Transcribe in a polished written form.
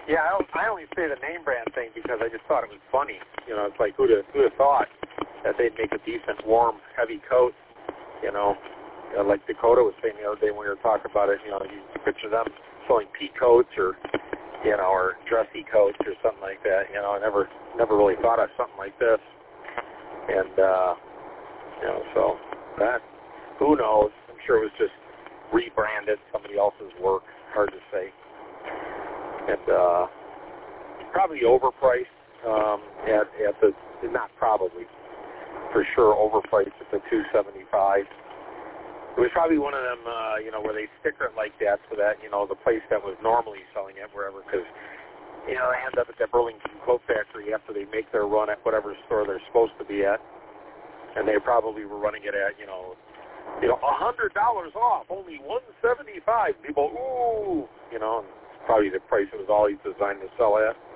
Yeah, I only say the name brand thing because I just thought it was funny. You know, it's like who'd have thought that they'd make a decent, warm, heavy coat. You know, like Dakota was saying the other day when we were talking about it. You know, you picture them selling pea coats or or dressy coats or something like that. You know, I never really thought of something like this. And so that, who knows? I'm sure it was just rebranded, somebody else's work. Hard to say. And probably overpriced at the, not probably, for sure overpriced at the $275. It was probably one of them, where they sticker it like that so that, the place that was normally selling it, wherever, because, they end up at the Burlington Coat Factory after they make their run at whatever store they're supposed to be at. And they probably were running it at, $100 off, only $175. People, ooh, and probably the price it was always designed to sell at.